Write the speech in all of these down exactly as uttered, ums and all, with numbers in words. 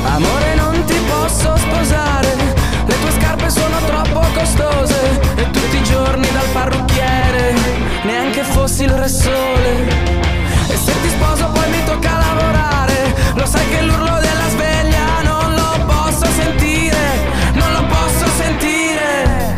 Amore, non ti posso sposare, le tue scarpe sono troppo costose, e tutti i giorni dal parrucchiere, neanche fossi il Re Sole. E se ti sposo poi mi tocca lavorare, lo sai che l'urlo della sveglia non lo posso sentire, non lo posso sentire.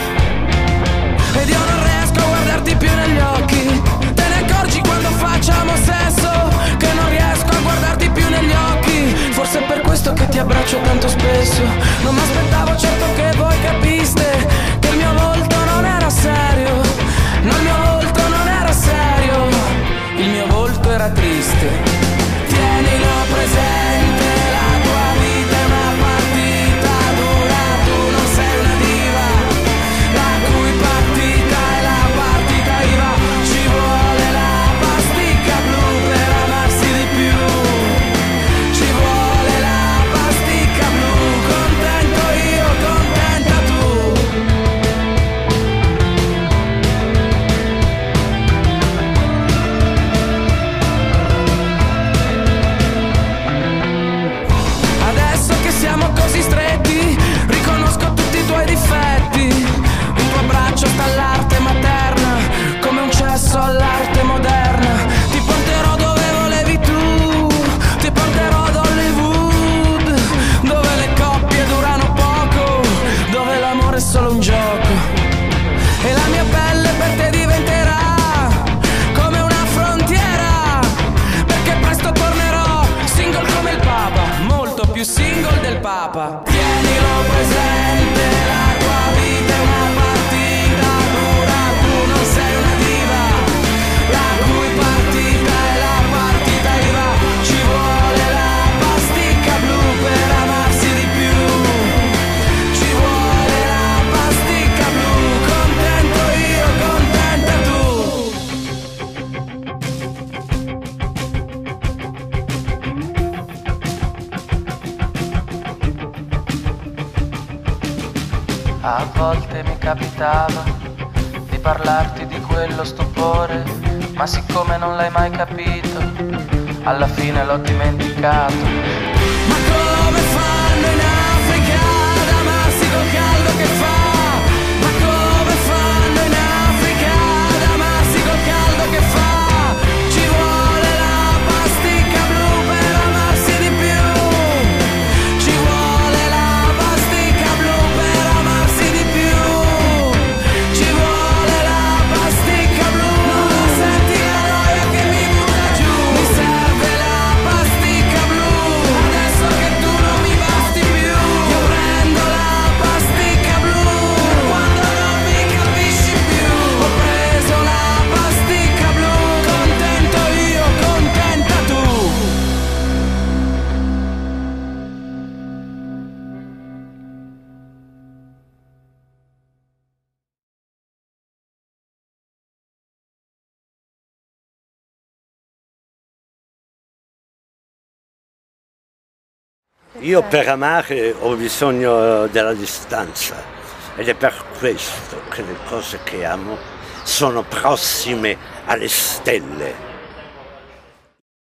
Ed io non riesco a guardarti più negli occhi, te ne accorgi quando facciamo sesso, che non riesco a guardarti più negli occhi. Forse è per questo che ti abbraccio tanto spesso, non mi aspettavo certo che voi capiste che il mio volto non era serio, no, il mio volto non era serio, il mio volto era triste. Tienilo presente, la tua vita è una partita dura, tu non sei una diva, la cui partita è la partita IVA. Ci vuole la pasticca blu per amarsi di più, ci vuole la pasticca blu, contento io, contenta tu. Adesso che siamo così stretti, riconosco tutti i tuoi difetti. Il tuo abbraccio sta all'arte materna, come un cesso all'arte moderna. Ti porterò dove volevi tu, ti porterò ad Hollywood, dove le coppie durano poco, dove l'amore è solo un gioco. E la mia pelle per te diventerà come una frontiera, perché presto tornerò single come il Papa, molto più single del Papa. Tienilo presente, la tua vita è una partita dura, tu non sei una diva, la cui partita è la partita IVA. Ci vuole la pasticca blu per amarsi di più, ci vuole la pasticca blu, contento io, contenta tu. A volte mi capitava di parlarti di quello stupore, ma siccome non l'hai mai capito, alla fine l'ho dimenticato. Ma come fanno in Africa ad amarsi col caldo che fa? Ma come fanno in Africa ad amarsi col caldo che fa? Ci vuole la pasticca blu per amarsi di più, ci vuole la pasticca blu per amarsi di più, ci vuole la pasticca blu. Non la senti la noia che mi butta giù? Mi serve la pasticca blu, adesso che tu non mi basti più. Io prendo la pasticca blu quando non mi capisci più. Ho preso la pasticca blu, contento io, contenta tu. Io per amare ho bisogno della distanza ed è per questo che le cose che amo sono prossime alle stelle.